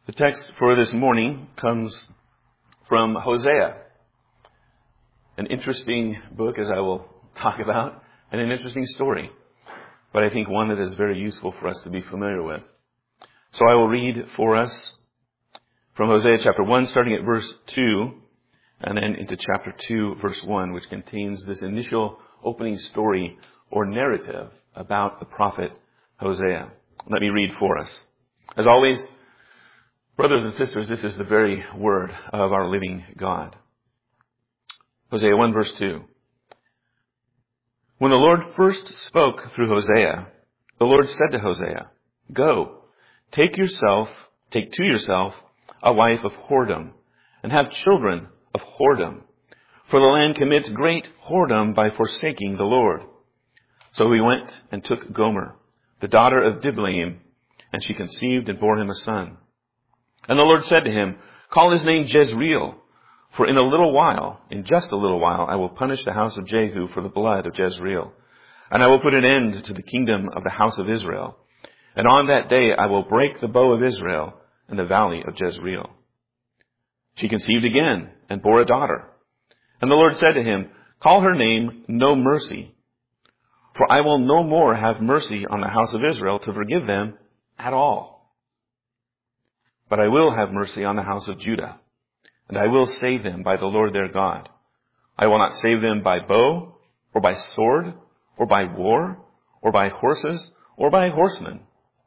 The text for this morning comes from Hosea, an interesting book, as I will talk about, and an interesting story, but I think one that is very useful for us to be familiar with. So I will read for us from Hosea chapter 1, starting at verse 2, and then into chapter 2, verse 1, which contains this initial opening story or narrative about the prophet Hosea. Let me read for us. As always, brothers and sisters, this is the very word of our living God. Hosea 1 verse 2. When the Lord first spoke through Hosea, the Lord said to Hosea, "Go, take to yourself a wife of whoredom, and have children of whoredom. For the land commits great whoredom by forsaking the Lord." So he went and took Gomer, the daughter of Diblaim, and she conceived and bore him a son. And the Lord said to him, "Call his name Jezreel, for in just a little while, I will punish the house of Jehu for the blood of Jezreel. And I will put an end to the kingdom of the house of Israel. And on that day I will break the bow of Israel in the valley of Jezreel." She conceived again and bore a daughter. And the Lord said to him, "Call her name No Mercy, for I will no more have mercy on the house of Israel to forgive them at all. But I will have mercy on the house of Judah, and I will save them by the Lord their God. I will not save them by bow, or by sword, or by war, or by horses, or by horsemen."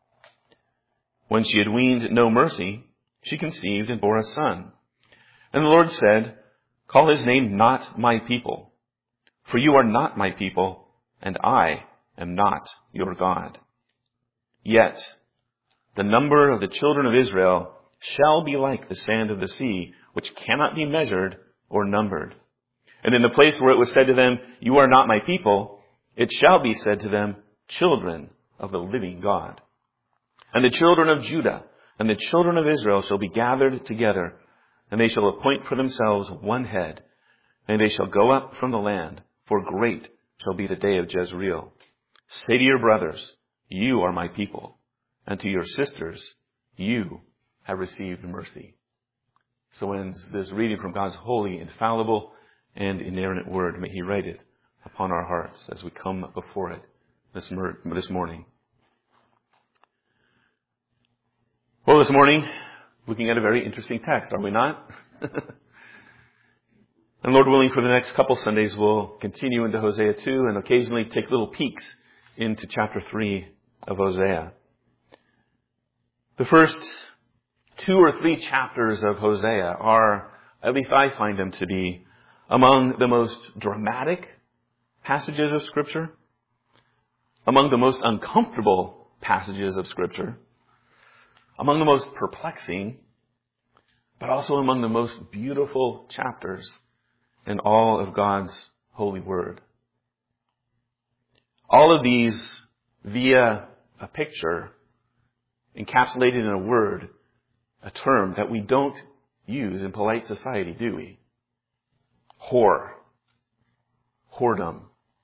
When she had weaned No Mercy, she conceived and bore a son. And the Lord said, "Call his name Not My People, for you are not my people, and I am not your God. Yet the number of the children of Israel shall be like the sand of the sea, which cannot be measured or numbered. And in the place where it was said to them, 'You are not my people,' it shall be said to them, 'Children of the living God.' And the children of Judah and the children of Israel shall be gathered together, and they shall appoint for themselves one head, and they shall go up from the land, for great shall be the day of Jezreel. Say to your brothers, 'You are my people,' and to your sisters, 'You have received mercy." So ends this reading from God's holy, infallible, and inerrant word. May he write it upon our hearts as we come before it this morning. Well, this morning, looking at a very interesting text, are we not? And Lord willing, for the next couple Sundays, we'll continue into Hosea 2 and occasionally take little peeks into chapter 3 of Hosea. The first 2 or 3 chapters of Hosea are, at least I find them to be, among the most dramatic passages of Scripture, among the most uncomfortable passages of Scripture, among the most perplexing, but also among the most beautiful chapters in all of God's holy word. All of these via a picture encapsulated in a word, a term that we don't use in polite society, do we? Whoredom.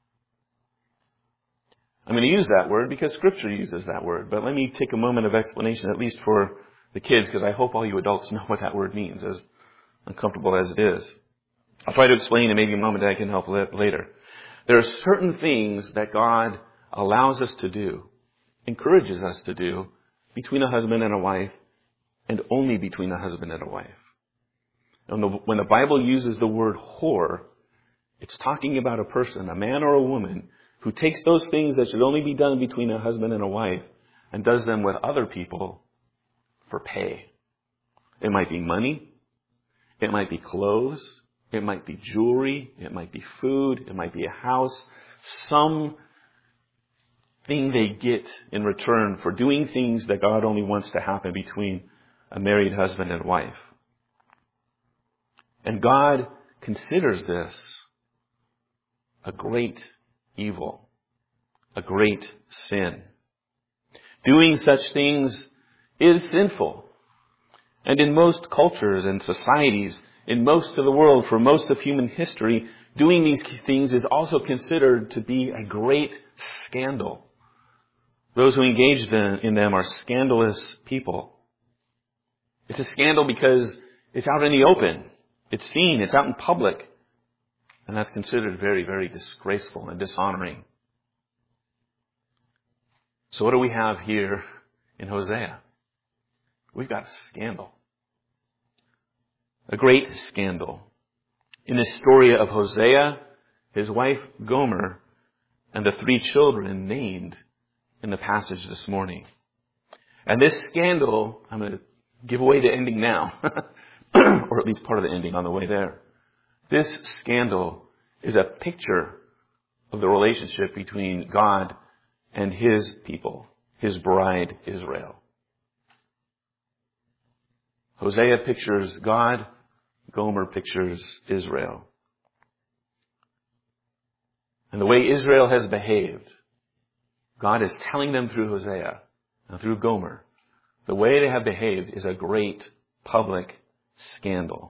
I'm going to use that word because Scripture uses that word, but let me take a moment of explanation, at least for the kids, because I hope all you adults know what that word means, as uncomfortable as it is. I'll try to explain, and maybe a moment I can help later. There are certain things that God allows us to do, encourages us to do, between a husband and a wife, and only between a husband and a wife. And when the Bible uses the word whore, it's talking about a person, a man or a woman, who takes those things that should only be done between a husband and a wife and does them with other people for pay. It might be money. It might be clothes. It might be jewelry. It might be food. It might be a house. Some thing they get in return for doing things that God only wants to happen between a married husband and wife. And God considers this a great evil, a great sin. Doing such things is sinful. And in most cultures and societies, in most of the world, for most of human history, doing these things is also considered to be a great scandal. Those who engage in them are scandalous people. It's a scandal because it's out in the open. It's seen. It's out in public. And that's considered very, very disgraceful and dishonoring. So what do we have here in Hosea? We've got a scandal. A great scandal. In the story of Hosea, his wife Gomer, and the 3 children named in the passage this morning. And this scandal, I'm going to give away the ending now, or at least part of the ending on the way there. This scandal is a picture of the relationship between God and His people, His bride Israel. Hosea pictures God, Gomer pictures Israel. And the way Israel has behaved, God is telling them through Hosea and through Gomer, the way they have behaved is a great public scandal.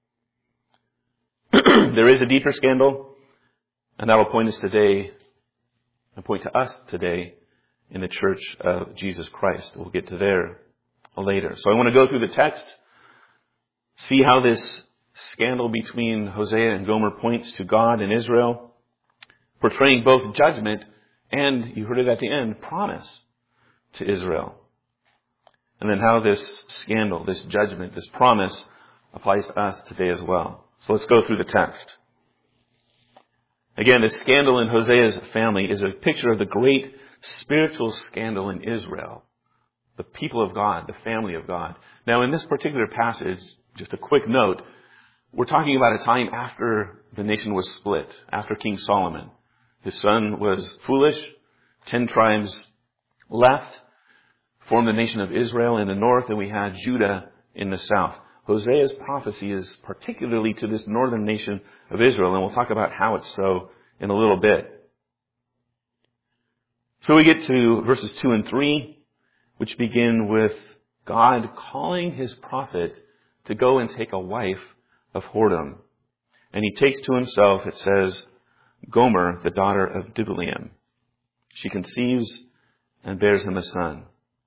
There is a deeper scandal, and that will point us today, and point to us today in the Church of Jesus Christ. We'll get to there later. So I want to go through the text, see how this scandal between Hosea and Gomer points to God and Israel, portraying both judgment and, you heard it at the end, promise to Israel. And then how this scandal, this judgment, this promise applies to us today as well. So let's go through the text. Again, the scandal in Hosea's family is a picture of the great spiritual scandal in Israel, the people of God, the family of God. Now, in this particular passage, just a quick note, we're talking about a time after the nation was split, after King Solomon. His son was foolish. 10 tribes left, formed the nation of Israel in the north, and we had Judah in the south. Hosea's prophecy is particularly to this northern nation of Israel, and we'll talk about how it's so in a little bit. So we get to verses 2 and 3, which begin with God calling His prophet to go and take a wife of whoredom. And he takes to himself, it says, Gomer, the daughter of Diblaim. She conceives and bears him a son.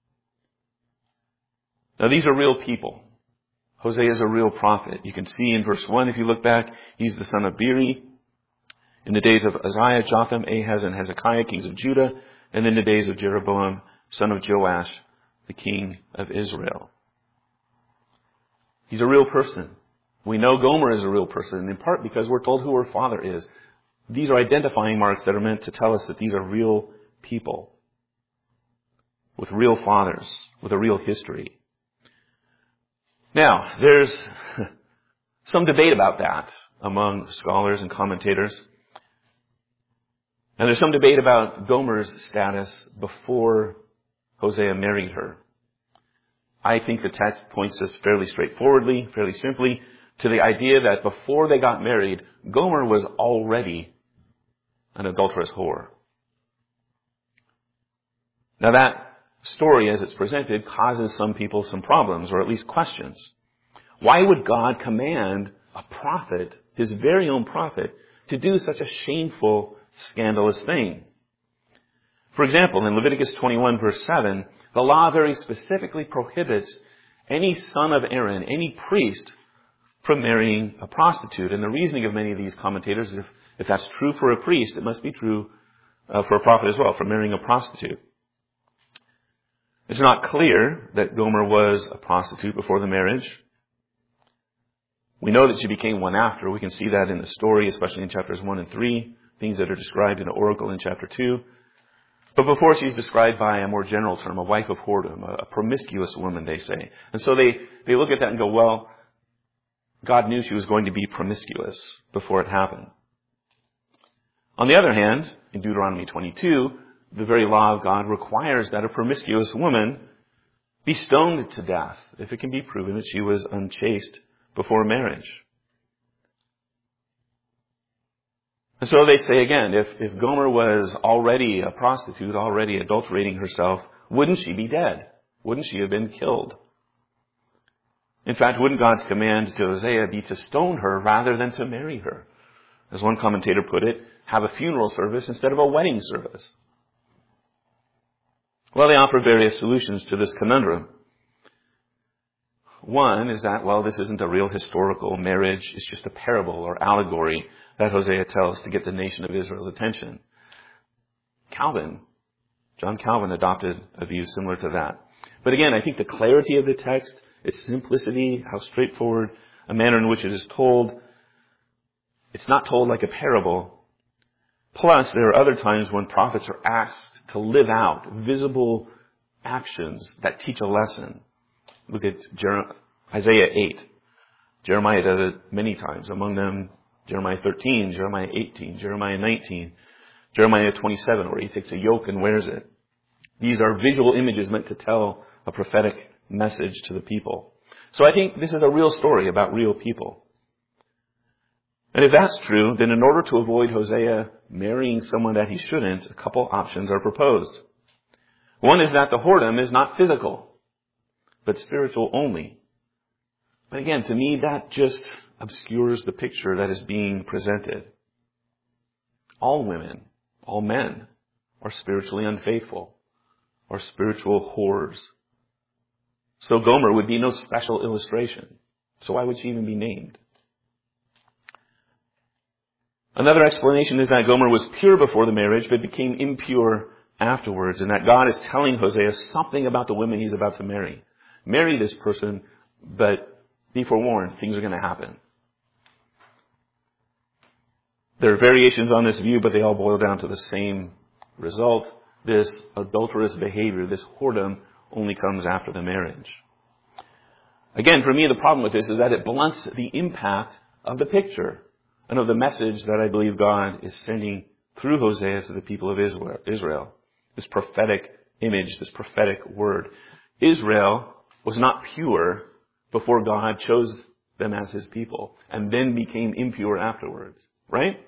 Now these are real people. Hosea is a real prophet. You can see in verse 1, if you look back, he's the son of Beeri. In the days of Uzziah, Jotham, Ahaz, and Hezekiah, kings of Judah, and in the days of Jeroboam, son of Joash, the king of Israel. He's a real person. We know Gomer is a real person, in part because we're told who her father is. These are identifying marks that are meant to tell us that these are real people with real fathers, with a real history. Now, there's some debate about that among scholars and commentators. And there's some debate about Gomer's status before Hosea married her. I think the text points us fairly straightforwardly, fairly simply, to the idea that before they got married, Gomer was already an adulterous whore. Now that story, as it's presented, causes some people some problems, or at least questions. Why would God command a prophet, his very own prophet, to do such a shameful, scandalous thing? For example, in Leviticus 21 verse 7, the law very specifically prohibits any son of Aaron, any priest, from marrying a prostitute. And the reasoning of many of these commentators is if that's true for a priest, it must be true for a prophet as well, for marrying a prostitute. It's not clear that Gomer was a prostitute before the marriage. We know that she became one after. We can see that in the story, especially in chapters 1 and 3, things that are described in the oracle in chapter 2. But before, she's described by a more general term, a wife of whoredom, a promiscuous woman, they say. And so they look at that and go, well, God knew she was going to be promiscuous before it happened. On the other hand, in Deuteronomy 22, the very law of God requires that a promiscuous woman be stoned to death if it can be proven that she was unchaste before marriage. And so they say again, if Gomer was already a prostitute, already adulterating herself, wouldn't she be dead? Wouldn't she have been killed? In fact, wouldn't God's command to Hosea be to stone her rather than to marry her? As one commentator put it, have a funeral service instead of a wedding service. Well, they offer various solutions to this conundrum. One is that, well, this isn't a real historical marriage. It's just a parable or allegory that Hosea tells to get the nation of Israel's attention. John Calvin adopted a view similar to that. But again, I think the clarity of the text, its simplicity, how straightforward, a manner in which it is told, it's not told like a parable. Plus, there are other times when prophets are asked to live out visible actions that teach a lesson. Look at Isaiah 8. Jeremiah does it many times. Among them, Jeremiah 13, Jeremiah 18, Jeremiah 19, Jeremiah 27, where he takes a yoke and wears it. These are visual images meant to tell a prophetic message to the people. So I think this is a real story about real people. And if that's true, then in order to avoid Hosea marrying someone that he shouldn't, a couple options are proposed. One is that the whoredom is not physical, but spiritual only. But again, to me, that just obscures the picture that is being presented. All women, all men, are spiritually unfaithful, are spiritual whores. So Gomer would be no special illustration. So why would she even be named? Another explanation is that Gomer was pure before the marriage, but became impure afterwards, and that God is telling Hosea something about the women he's about to marry. Marry this person, but be forewarned, things are going to happen. There are variations on this view, but they all boil down to the same result. This adulterous behavior, this whoredom, only comes after the marriage. Again, for me, the problem with this is that it blunts the impact of the picture and of the message that I believe God is sending through Hosea to the people of Israel. This prophetic image, this prophetic word. Israel was not pure before God chose them as his people and then became impure afterwards. Right?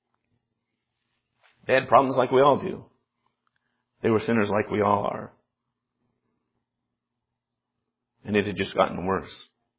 They had problems like we all do. They were sinners like we all are. And it had just gotten worse.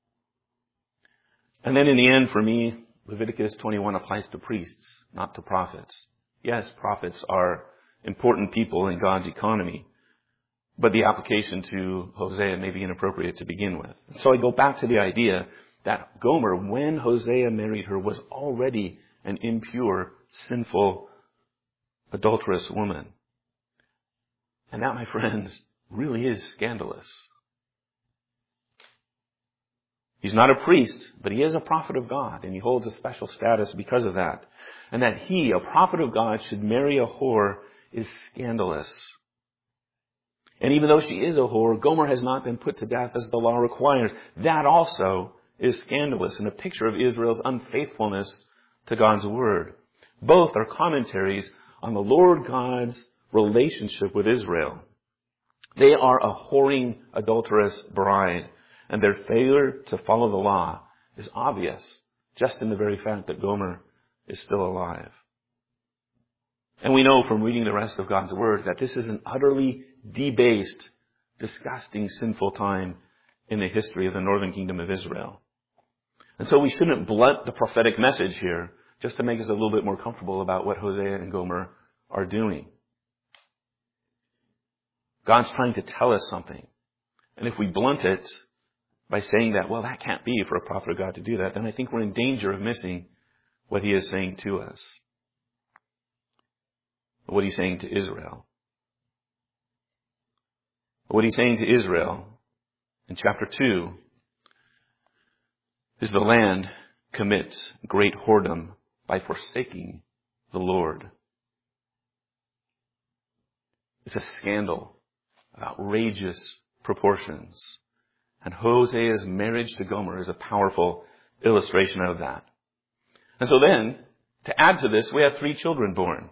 And then in the end, for me, Leviticus 21 applies to priests, not to prophets. Yes, prophets are important people in God's economy, but the application to Hosea may be inappropriate to begin with. So I go back to the idea that Gomer, when Hosea married her, was already an impure, sinful, adulterous woman. And that, my friends, really is scandalous. He's not a priest, but he is a prophet of God, and he holds a special status because of that. And that he, a prophet of God, should marry a whore is scandalous. And even though she is a whore, Gomer has not been put to death as the law requires. That also is scandalous and a picture of Israel's unfaithfulness to God's word. Both are commentaries on the Lord God's relationship with Israel. They are a whoring, adulterous bride, and their failure to follow the law is obvious just in the very fact that Gomer is still alive. And we know from reading the rest of God's word that this is an utterly debased, disgusting, sinful time in the history of the northern kingdom of Israel. And so we shouldn't blunt the prophetic message here just to make us a little bit more comfortable about what Hosea and Gomer are doing. God's trying to tell us something. And if we blunt it by saying that, well, that can't be for a prophet of God to do that, then I think we're in danger of missing what he is saying to us. What he's saying to Israel. What he's saying to Israel in chapter 2 is the land commits great whoredom by forsaking the Lord. It's a scandal of outrageous proportions. And Hosea's marriage to Gomer is a powerful illustration of that. And so then, to add to this, we have 3 children born.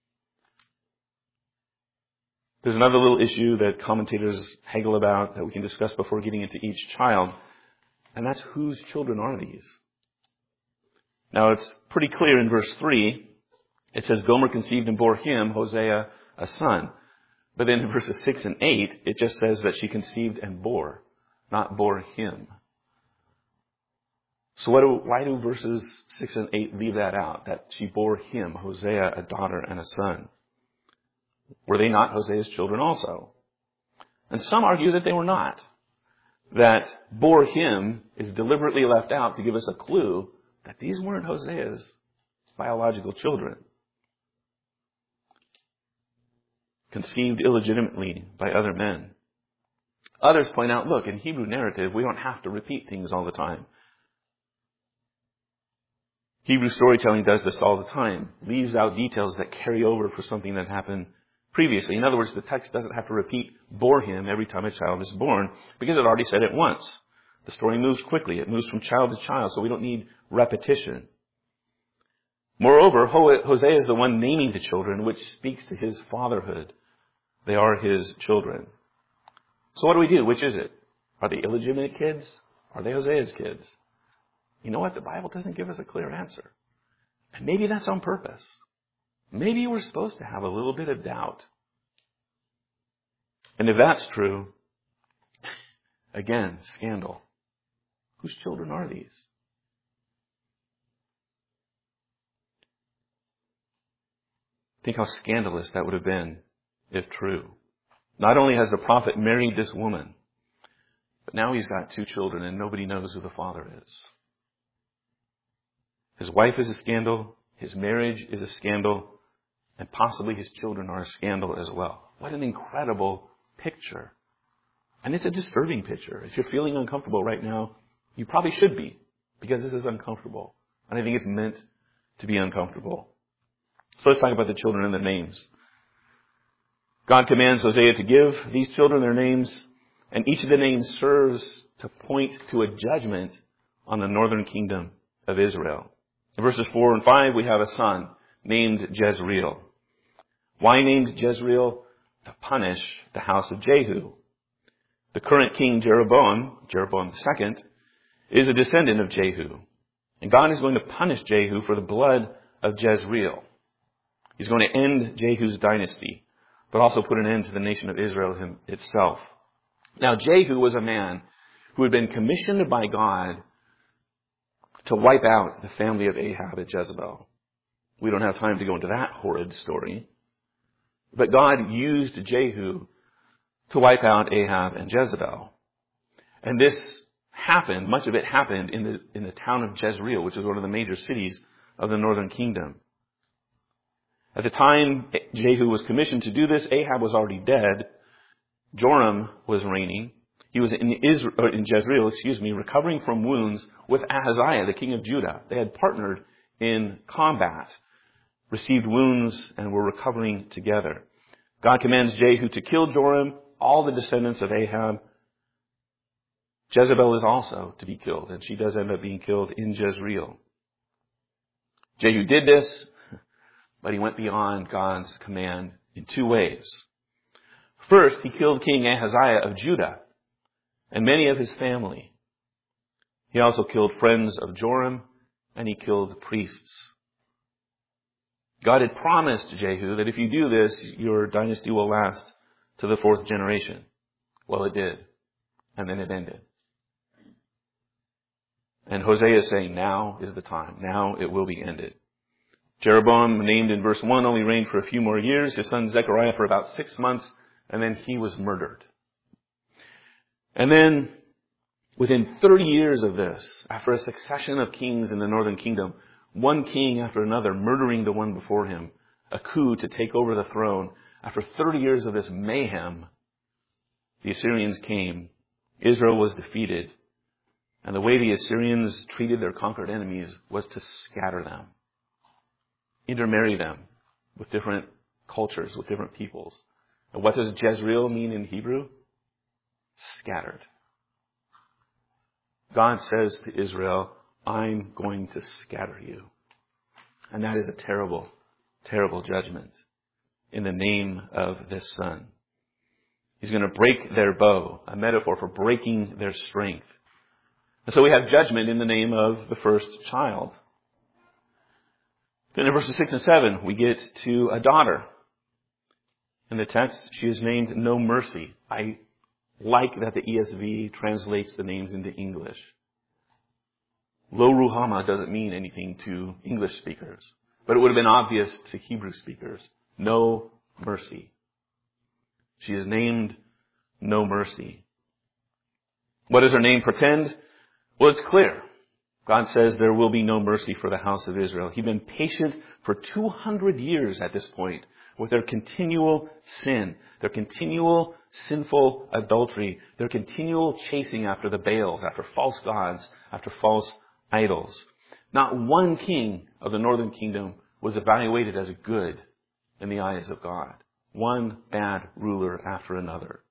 There's another little issue that commentators haggle about that we can discuss before getting into each child, and that's whose children are these? Now, it's pretty clear in verse 3. It says, Gomer conceived and bore him, Hosea, a son. But then in verses 6 and 8, it just says that she conceived and bore, not bore him. So why do verses 6 and 8 leave that out? That she bore him, Hosea, a daughter and a son. Were they not Hosea's children also? And some argue that they were not. that bore him is deliberately left out to give us a clue that these weren't Hosea's biological children. Conceived illegitimately by other men. Others point out, look, in Hebrew narrative, we don't have to repeat things all the time. Hebrew storytelling does this all the time. Leaves out details that carry over for something that happened previously. In other words, the text doesn't have to repeat bore him every time a child is born because it already said it once. The story moves quickly. It moves from child to child, so we don't need repetition. Moreover, Hosea is the one naming the children, which speaks to his fatherhood. They are his children. So what do? Which is it? Are they illegitimate kids? Are they Hosea's kids? You know what? The Bible doesn't give us a clear answer. And maybe that's on purpose. Maybe we're supposed to have a little bit of doubt. And if that's true, again, scandal. Whose children are these? Think how scandalous that would have been if true. Not only has the prophet married this woman, but now he's got 2 children and nobody knows who the father is. His wife is a scandal, his marriage is a scandal, and possibly his children are a scandal as well. What an incredible picture. And it's a disturbing picture. If you're feeling uncomfortable right now, you probably should be, because this is uncomfortable. And I think it's meant to be uncomfortable. So let's talk about the children and their names. God commands Hosea to give these children their names, and each of the names serves to point to a judgment on the northern kingdom of Israel. In verses 4 and 5, we have a son named Jezreel. Why named Jezreel? To punish the house of Jehu. The current king Jeroboam II, is a descendant of Jehu. And God is going to punish Jehu for the blood of Jezreel. He's going to end Jehu's dynasty, but also put an end to the nation of Israel itself. Now, Jehu was a man who had been commissioned by God to wipe out the family of Ahab at Jezebel. We don't have time to go into that horrid story. But God used Jehu to wipe out Ahab and Jezebel. And this happened, much of it happened in the town of Jezreel, which is one of the major cities of the northern kingdom. At the time Jehu was commissioned to do this, Ahab was already dead. Joram was reigning. He was in Jezreel, recovering from wounds with Ahaziah, the king of Judah. They had partnered in combat, received wounds, and were recovering together. God commands Jehu to kill Joram, all the descendants of Ahab. Jezebel is also to be killed, and she does end up being killed in Jezreel. Jehu did this, but he went beyond God's command in 2 ways. First, he killed King Ahaziah of Judah and many of his family. He also killed friends of Joram, and he killed priests. God had promised Jehu that if you do this, your dynasty will last to the 4th generation. Well, it did. And then it ended. And Hosea is saying, now is the time. Now it will be ended. Jeroboam, named in verse 1, only reigned for a few more years. His son Zechariah for about 6 months. And then he was murdered. And then, within 30 years of this, after a succession of kings in the northern kingdom, one king after another murdering the one before him, a coup to take over the throne, after 30 years of this mayhem, the Assyrians came. Israel was defeated. And the way the Assyrians treated their conquered enemies was to scatter them, intermarry them with different cultures, with different peoples. And what does Jezreel mean in Hebrew? Scattered. God says to Israel, I'm going to scatter you. And that is a terrible, terrible judgment in the name of this son. He's going to break their bow, a metaphor for breaking their strength. And so we have judgment in the name of the first child. Then in verses 6 and 7, we get to a daughter. In the text, she is named No Mercy. I like that the ESV translates the names into English. Lo Ruhama doesn't mean anything to English speakers, but it would have been obvious to Hebrew speakers. No mercy. She is named No Mercy. What does her name portend? Well, it's clear. God says there will be no mercy for the house of Israel. He'd been patient for 200 years at this point with their continual sin, their continual sinful adultery, their continual chasing after the Baals, after false gods, after false idols. Not one king of the northern kingdom was evaluated as good in the eyes of God. One bad ruler after another.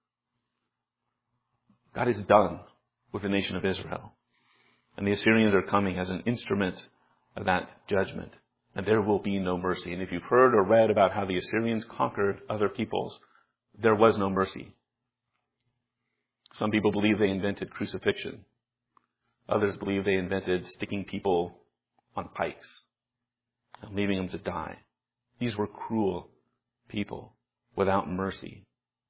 God is done with the nation of Israel. And the Assyrians are coming as an instrument of that judgment. And there will be no mercy. And if you've heard or read about how the Assyrians conquered other peoples, there was no mercy. Some people believe they invented crucifixion. Others believe they invented sticking people on pikes and leaving them to die. These were cruel people without mercy.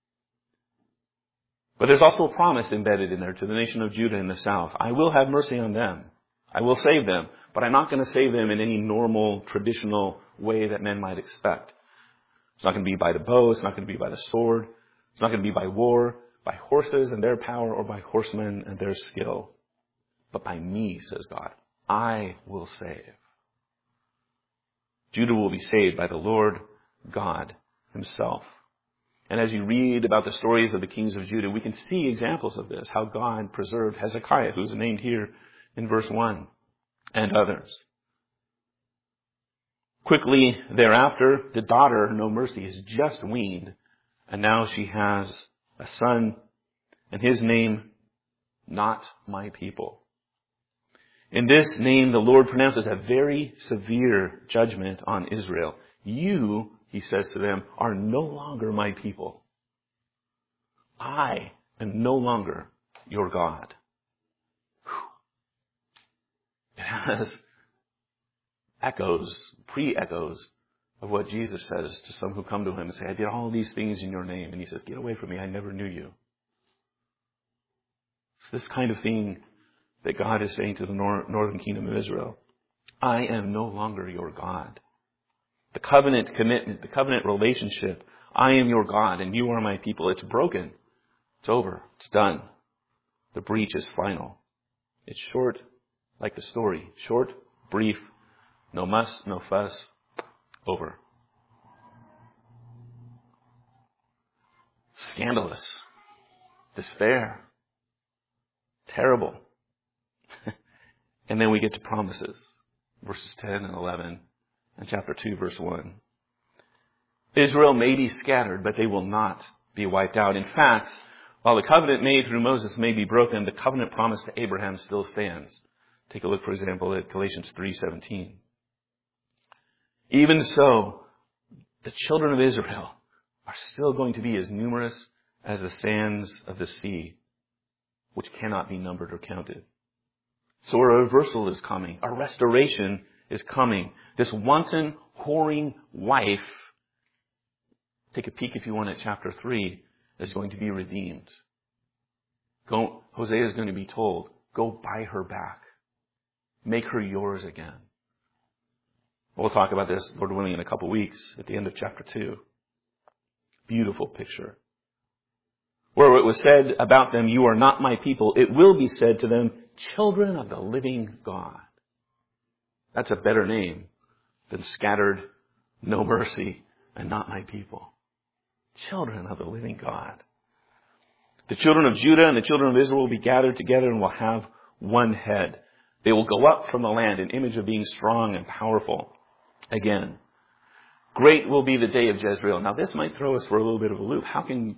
But there's also a promise embedded in there to the nation of Judah in the south. I will have mercy on them. I will save them. But I'm not going to save them in any normal, traditional way that men might expect. It's not going to be by the bow. It's not going to be by the sword. It's not going to be by war, by horses and their power, or by horsemen and their skill. But by me, says God, I will save. Judah will be saved by the Lord God himself. And as you read about the stories of the kings of Judah, we can see examples of this, how God preserved Hezekiah, who's named here in verse 1, and others. Quickly thereafter, the daughter, No Mercy, is just weaned, and now she has a son, and his name, Not My People. In this name, the Lord pronounces a very severe judgment on Israel. You, he says to them, are no longer my people. I am no longer your God. It has echoes, pre-echoes of what Jesus says to some who come to him and say, I did all these things in your name. And he says, get away from me. I never knew you. It's this kind of thing that God is saying to the northern kingdom of Israel. I am no longer your God. The covenant commitment, the covenant relationship, I am your God and you are my people. It's broken. It's over. It's done. The breach is final. It's short, like the story. Short, brief, no muss, no fuss, over. Scandalous. Despair. Terrible. And then we get to promises. Verses 10 and 11 and chapter 2, verse 1. Israel may be scattered, but they will not be wiped out. In fact, while the covenant made through Moses may be broken, the covenant promise to Abraham still stands. Take a look, for example, at Galatians 3:17. Even so, the children of Israel are still going to be as numerous as the sands of the sea, which cannot be numbered or counted. So a reversal is coming. A restoration is coming. This wanton, whoring wife, take a peek if you want at chapter 3, is going to be redeemed. Hosea is going to be told, go buy her back. Make her yours again. We'll talk about this, Lord willing, in a couple weeks at the end of chapter 2. Beautiful picture. Where it was said about them, you are not my people, it will be said to them, children of the living God. That's a better name than scattered, no mercy, and not my people. Children of the living God. The children of Judah and the children of Israel will be gathered together and will have one head. They will go up from the land, an image of being strong and powerful again. Great will be the day of Jezreel. Now this might throw us for a little bit of a loop. How can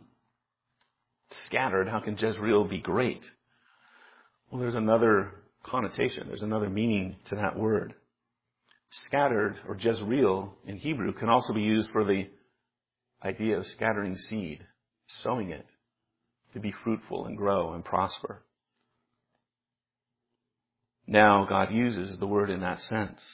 Jezreel be great? Well, there's another connotation. There's another meaning to that word. Scattered, or Jezreel in Hebrew, can also be used for the idea of scattering seed, sowing it to be fruitful and grow and prosper. Now God uses the word in that sense.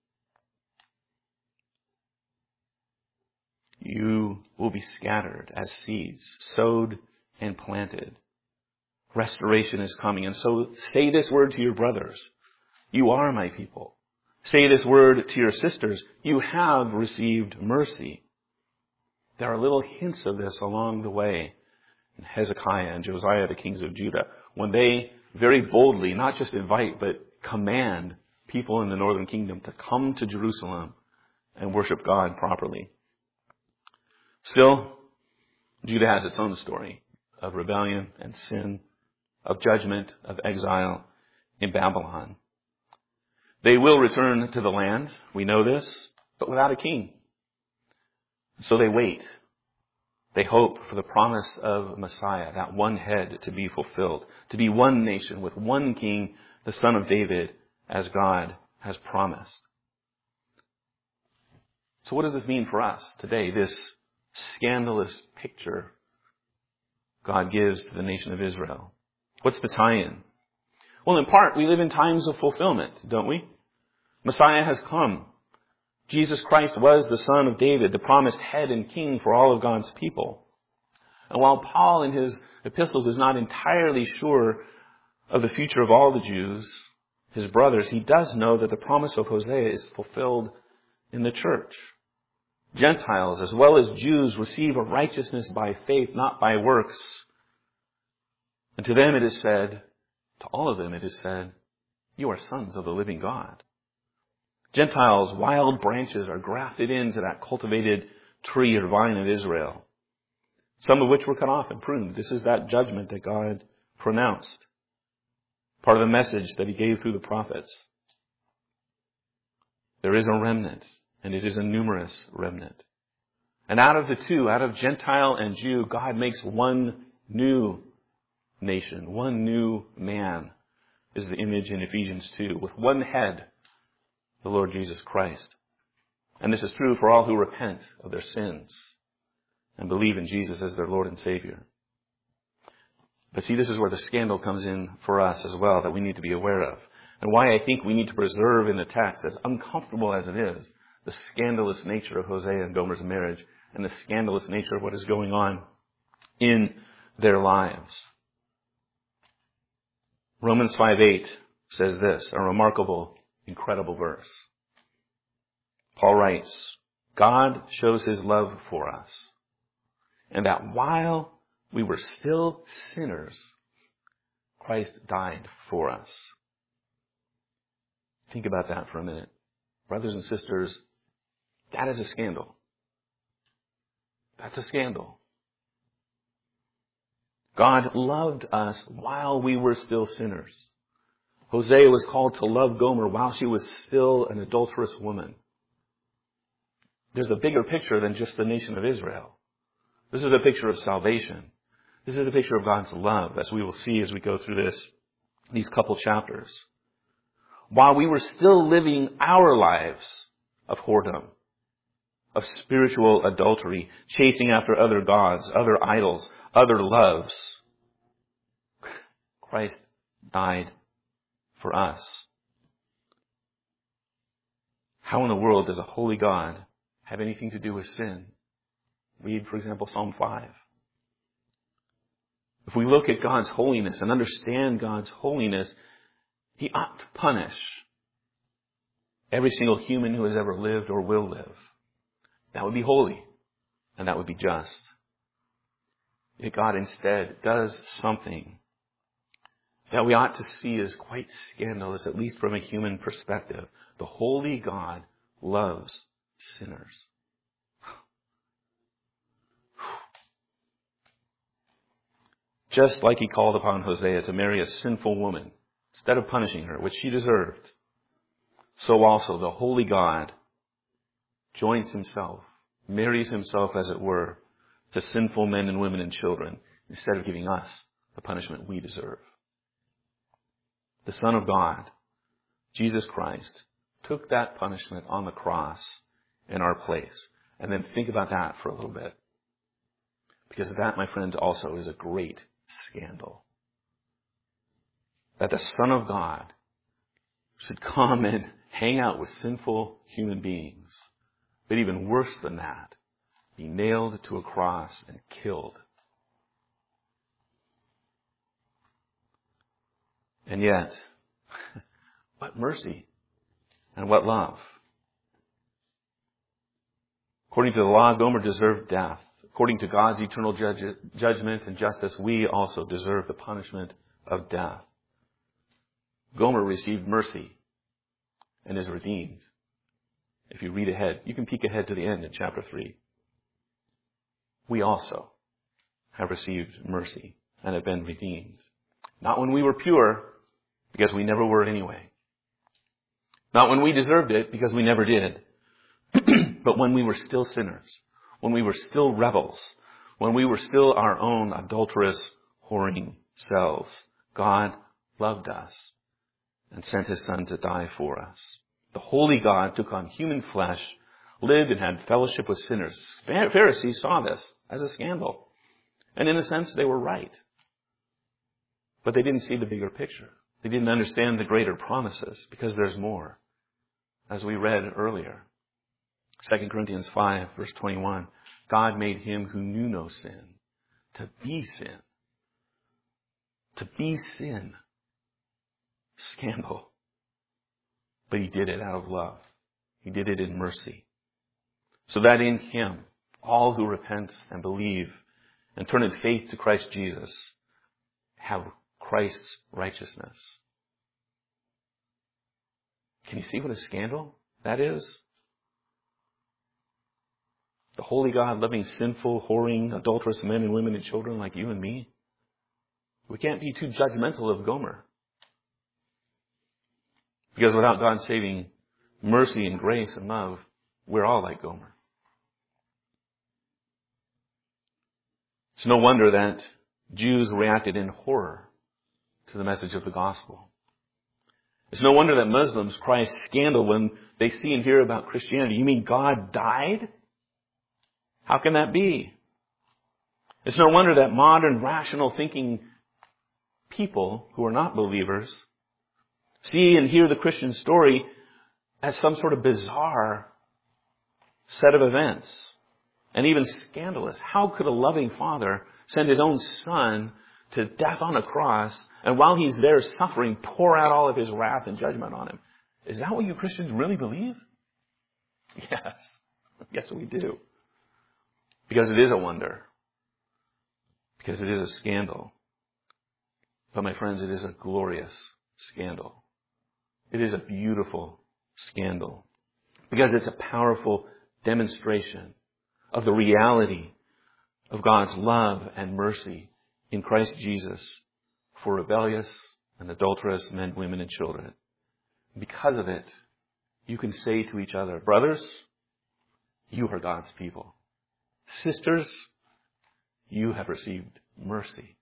You will be scattered as seeds, sowed and planted. Restoration is coming. And so say this word to your brothers. You are my people. Say this word to your sisters. You have received mercy. There are little hints of this along the way and Hezekiah and Josiah, the kings of Judah, when they very boldly, not just invite, but command people in the northern kingdom to come to Jerusalem and worship God properly. Still, Judah has its own story of rebellion and sin, of judgment, of exile in Babylon. They will return to the land, we know this, but without a king. So they wait. They hope for the promise of Messiah, that one head to be fulfilled, to be one nation with one king, the son of David, as God has promised. So what does this mean for us today, this scandalous picture God gives to the nation of Israel? What's the tie-in? Well, in part, we live in times of fulfillment, don't we? Messiah has come. Jesus Christ was the son of David, the promised head and king for all of God's people. And while Paul in his epistles is not entirely sure of the future of all the Jews, his brothers, he does know that the promise of Hosea is fulfilled in the church. Gentiles as well as Jews receive a righteousness by faith, not by works. And to them it is said, to all of them it is said, you are sons of the living God. Gentiles, wild branches, are grafted into that cultivated tree or vine of Israel, some of which were cut off and pruned. This is that judgment that God pronounced, part of the message that he gave through the prophets. There is a remnant, and it is a numerous remnant. And out of the two, out of Gentile and Jew, God makes one new nation, one new man, is the image in Ephesians 2, with one head, the Lord Jesus Christ. And this is true for all who repent of their sins and believe in Jesus as their Lord and Savior. But see, this is where the scandal comes in for us as well, that we need to be aware of. And why I think we need to preserve in the text, as uncomfortable as it is, the scandalous nature of Hosea and Gomer's marriage and the scandalous nature of what is going on in their lives. Romans 5:8 says this, a remarkable, incredible verse. Paul writes, God shows his love for us, and that while we were still sinners, Christ died for us. Think about that for a minute. Brothers and sisters, that is a scandal. That's a scandal. God loved us while we were still sinners. Hosea was called to love Gomer while she was still an adulterous woman. There's a bigger picture than just the nation of Israel. This is a picture of salvation. This is a picture of God's love, as we will see as we go through these couple chapters. While we were still living our lives of whoredom, of spiritual adultery, chasing after other gods, other idols, other loves, Christ died for us. How in the world does a holy God have anything to do with sin? Read, for example, Psalm 5. If we look at God's holiness and understand God's holiness, he ought to punish every single human who has ever lived or will live. That would be holy, and that would be just. Yet God instead does something that we ought to see as quite scandalous, at least from a human perspective. The holy God loves sinners. Just like he called upon Hosea to marry a sinful woman instead of punishing her, which she deserved, so also the holy God joins himself, marries himself, as it were, to sinful men and women and children instead of giving us the punishment we deserve. The Son of God, Jesus Christ, took that punishment on the cross in our place. And then think about that for a little bit. Because that, my friends, also is a great scandal. That the Son of God should come and hang out with sinful human beings. But even worse than that, be nailed to a cross and killed. And yet, what mercy and what love. According to the law, Gomer deserved death. According to God's eternal judgment and justice, we also deserve the punishment of death. Gomer received mercy and is redeemed. If you read ahead, you can peek ahead to the end in chapter 3. We also have received mercy and have been redeemed. Not when we were pure, because we never were anyway. Not when we deserved it, because we never did. But when we were still sinners, when we were still rebels, when we were still our own adulterous, whoring selves, God loved us and sent His Son to die for us. The holy God took on human flesh, lived and had fellowship with sinners. Pharisees saw this as a scandal. And in a sense, they were right. But they didn't see the bigger picture. They didn't understand the greater promises, because there's more. As we read earlier, 2 Corinthians 5, verse 21, God made Him who knew no sin to be sin. To be sin. Scandal. But He did it out of love. He did it in mercy. So that in Him, all who repent and believe and turn in faith to Christ Jesus have Christ's righteousness. Can you see what a scandal that is? The holy God loving sinful, whoring, adulterous men and women and children like you and me. We can't be too judgmental of Gomer. Because without God's saving mercy and grace and love, we're all like Gomer. It's no wonder that Jews reacted in horror to the message of the gospel. It's no wonder that Muslims cry scandal when they see and hear about Christianity. You mean God died? How can that be? It's no wonder that modern, rational thinking people who are not believers see and hear the Christian story as some sort of bizarre set of events, and even scandalous. How could a loving Father send His own Son to death on a cross, and while He's there suffering, pour out all of His wrath and judgment on Him? Is that what you Christians really believe? Yes. Yes, we do. Because it is a wonder. Because it is a scandal. But my friends, it is a glorious scandal. It is a beautiful scandal. Because it's a powerful demonstration of the reality of God's love and mercy in Christ Jesus for rebellious and adulterous men, women, and children. Because of it, you can say to each other, brothers, you are God's people. Sisters, you have received mercy.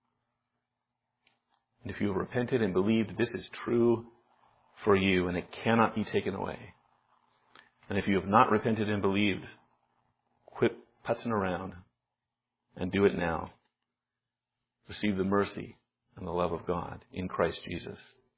And if you have repented and believed, this is true for you, and it cannot be taken away. And if you have not repented and believed, quit putzing around and do it now. Receive the mercy and the love of God in Christ Jesus.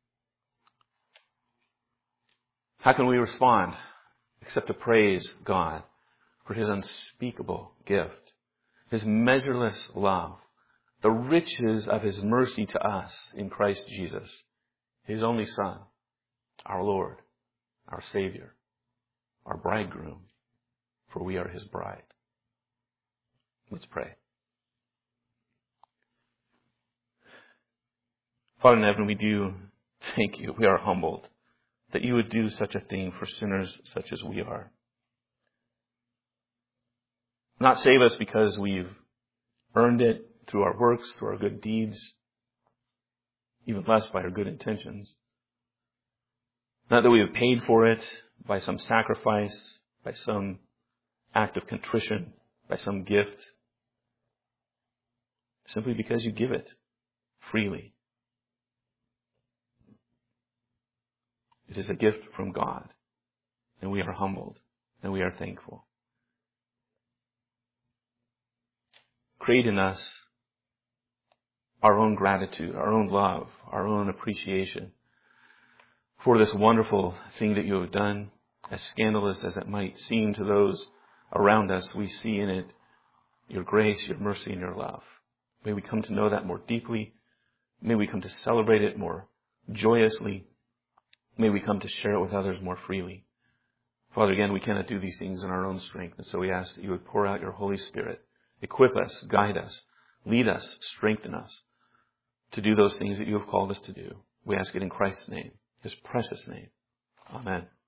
How can we respond except to praise God for His unspeakable gift, His measureless love, the riches of His mercy to us in Christ Jesus, His only Son, our Lord, our Savior, our bridegroom, for we are His bride. Let's pray. Father in heaven, we do thank You. We are humbled that You would do such a thing for sinners such as we are. Not save us because we've earned it through our works, through our good deeds, even less by our good intentions. Not that we have paid for it by some sacrifice, by some act of contrition, by some gift. Simply because You give it freely. It is a gift from God, and we are humbled, and we are thankful. Create in us our own gratitude, our own love, our own appreciation for this wonderful thing that You have done. As scandalous as it might seem to those around us, we see in it Your grace, Your mercy, and Your love. May we come to know that more deeply. May we come to celebrate it more joyously. May we come to share it with others more freely. Father, again, we cannot do these things in our own strength, and so we ask that You would pour out Your Holy Spirit Equip us, guide us, lead us, strengthen us to do those things that you have called us to do. We ask it in Christ's name, His precious name. Amen.